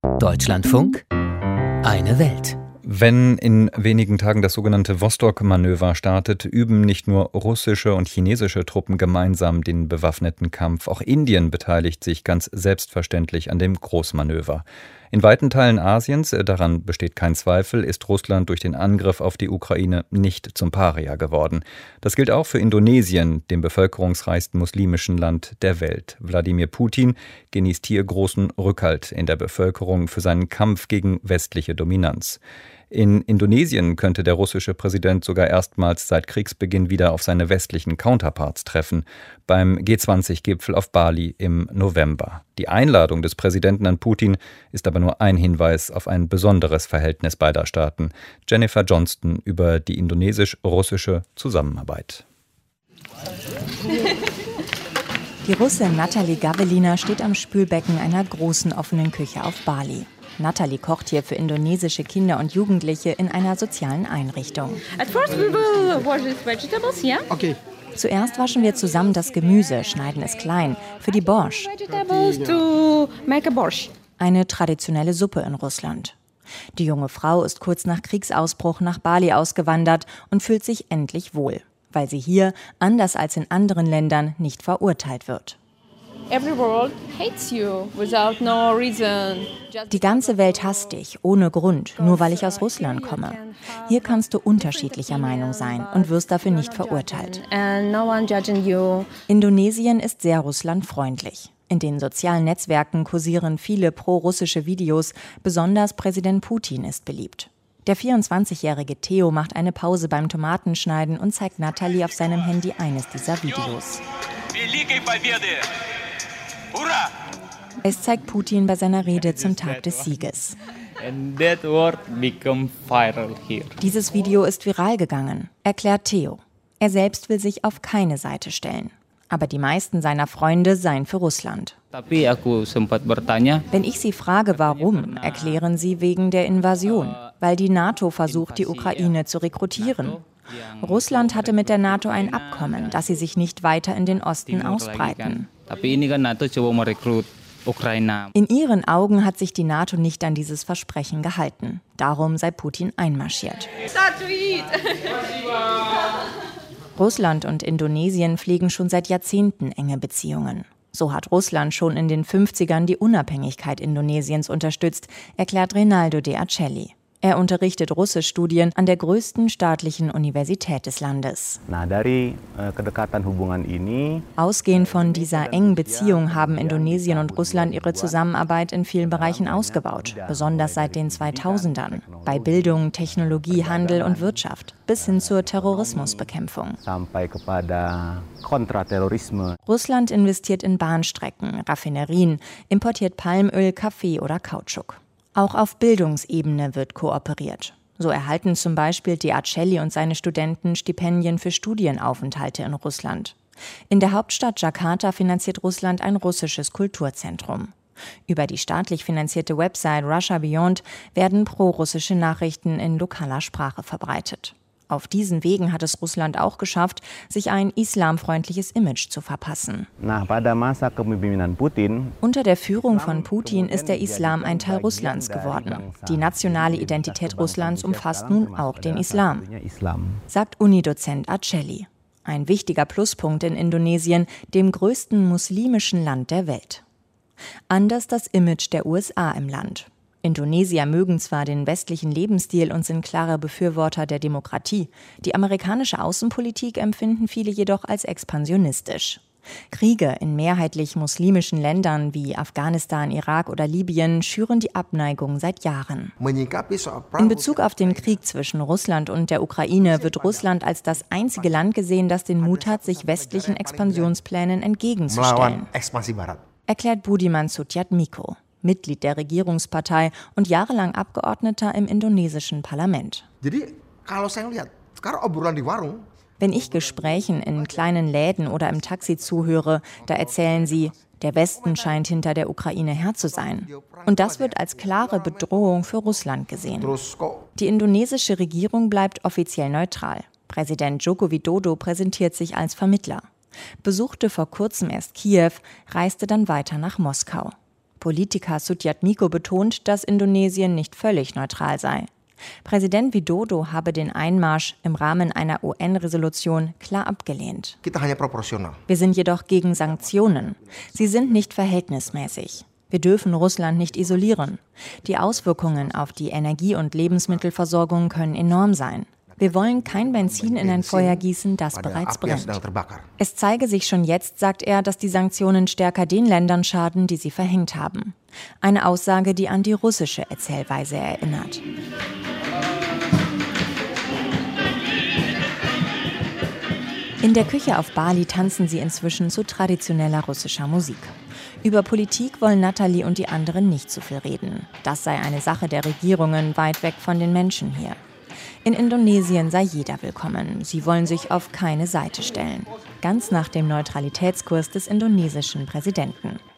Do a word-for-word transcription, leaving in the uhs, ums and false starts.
Deutschlandfunk, eine Welt. Wenn in wenigen Tagen das sogenannte Vostok-Manöver startet, üben nicht nur russische und chinesische Truppen gemeinsam den bewaffneten Kampf. Auch Indien beteiligt sich ganz selbstverständlich an dem Großmanöver. In weiten Teilen Asiens, daran besteht kein Zweifel, ist Russland durch den Angriff auf die Ukraine nicht zum Paria geworden. Das gilt auch für Indonesien, dem bevölkerungsreichsten muslimischen Land der Welt. Wladimir Putin genießt hier großen Rückhalt in der Bevölkerung für seinen Kampf gegen westliche Dominanz. In Indonesien könnte der russische Präsident sogar erstmals seit Kriegsbeginn wieder auf seine westlichen Counterparts treffen, beim G zwanzig Gipfel auf Bali im November. Die Einladung des Präsidenten an Putin ist aber nur ein Hinweis auf ein besonderes Verhältnis beider Staaten. Jennifer Johnston über die indonesisch-russische Zusammenarbeit. Die Russin Natalie Gavelina steht am Spülbecken einer großen offenen Küche auf Bali. Natalie kocht hier für indonesische Kinder und Jugendliche in einer sozialen Einrichtung. At first we will wash the vegetables, yeah? Okay. Zuerst waschen wir zusammen das Gemüse, schneiden es klein für die Borscht. Vegetables to make a borscht. Eine traditionelle Suppe in Russland. Die junge Frau ist kurz nach Kriegsausbruch nach Bali ausgewandert und fühlt sich endlich wohl, weil sie hier, anders als in anderen Ländern, nicht verurteilt wird. Every world hates you without no reason. Die ganze Welt hasst dich, ohne Grund, nur weil ich aus Russland komme. Hier kannst du unterschiedlicher Meinung sein und wirst dafür nicht verurteilt. And no one judging you. Indonesien ist sehr russlandfreundlich. In den sozialen Netzwerken kursieren viele pro-russische Videos, besonders Präsident Putin ist beliebt. Der vierundzwanzigjährige Theo macht eine Pause beim Tomatenschneiden und zeigt Natalie auf seinem Handy eines dieser Videos. Es zeigt Putin bei seiner Rede zum Tag des Sieges. Dieses Video ist viral gegangen, erklärt Theo. Er selbst will sich auf keine Seite stellen. Aber die meisten seiner Freunde seien für Russland. Wenn ich sie frage, warum, erklären sie wegen der Invasion, weil die NATO versucht, die Ukraine zu rekrutieren. Russland hatte mit der NATO ein Abkommen, dass sie sich nicht weiter in den Osten ausbreiten. In ihren Augen hat sich die NATO nicht an dieses Versprechen gehalten. Darum sei Putin einmarschiert. Russland und Indonesien pflegen schon seit Jahrzehnten enge Beziehungen. So hat Russland schon in den fünfzigern die Unabhängigkeit Indonesiens unterstützt, erklärt Rinaldo De Acelli. Er unterrichtet Russischstudien an der größten staatlichen Universität des Landes. Ausgehend von dieser engen Beziehung haben Indonesien und Russland ihre Zusammenarbeit in vielen Bereichen ausgebaut, besonders seit den zweitausendern, bei Bildung, Technologie, Handel und Wirtschaft, bis hin zur Terrorismusbekämpfung. Russland investiert in Bahnstrecken, Raffinerien, importiert Palmöl, Kaffee oder Kautschuk. Auch auf Bildungsebene wird kooperiert. So erhalten zum Beispiel De Acelli und seine Studenten Stipendien für Studienaufenthalte in Russland. In der Hauptstadt Jakarta finanziert Russland ein russisches Kulturzentrum. Über die staatlich finanzierte Website Russia Beyond werden pro-russische Nachrichten in lokaler Sprache verbreitet. Auf diesen Wegen hat es Russland auch geschafft, sich ein islamfreundliches Image zu verpassen. Unter der Führung von Putin ist der Islam ein Teil Russlands geworden. Die nationale Identität Russlands umfasst nun auch den Islam, sagt Unidozent Acelli. Ein wichtiger Pluspunkt in Indonesien, dem größten muslimischen Land der Welt. Anders das Image der U S A im Land. Indonesier mögen zwar den westlichen Lebensstil und sind klare Befürworter der Demokratie. Die amerikanische Außenpolitik empfinden viele jedoch als expansionistisch. Kriege in mehrheitlich muslimischen Ländern wie Afghanistan, Irak oder Libyen schüren die Abneigung seit Jahren. In Bezug auf den Krieg zwischen Russland und der Ukraine wird Russland als das einzige Land gesehen, das den Mut hat, sich westlichen Expansionsplänen entgegenzustellen, erklärt Budiman Sutiatmiko, Mitglied der Regierungspartei und jahrelang Abgeordneter im indonesischen Parlament. Wenn ich Gesprächen in kleinen Läden oder im Taxi zuhöre, da erzählen sie, der Westen scheint hinter der Ukraine her zu sein. Und das wird als klare Bedrohung für Russland gesehen. Die indonesische Regierung bleibt offiziell neutral. Präsident Joko Widodo präsentiert sich als Vermittler, besuchte vor kurzem erst Kiew, reiste dann weiter nach Moskau. Politiker Sudiatmiko betont, dass Indonesien nicht völlig neutral sei. Präsident Widodo habe den Einmarsch im Rahmen einer U N-Resolution klar abgelehnt. Wir sind jedoch gegen Sanktionen. Sie sind nicht verhältnismäßig. Wir dürfen Russland nicht isolieren. Die Auswirkungen auf die Energie- und Lebensmittelversorgung können enorm sein. Wir wollen kein Benzin in ein Feuer gießen, das bereits brennt. Es zeige sich schon jetzt, sagt er, dass die Sanktionen stärker den Ländern schaden, die sie verhängt haben. Eine Aussage, die an die russische Erzählweise erinnert. In der Küche auf Bali tanzen sie inzwischen zu traditioneller russischer Musik. Über Politik wollen Natalie und die anderen nicht zu viel reden. Das sei eine Sache der Regierungen, weit weg von den Menschen hier. In Indonesien sei jeder willkommen. Sie wollen sich auf keine Seite stellen. Ganz nach dem Neutralitätskurs des indonesischen Präsidenten.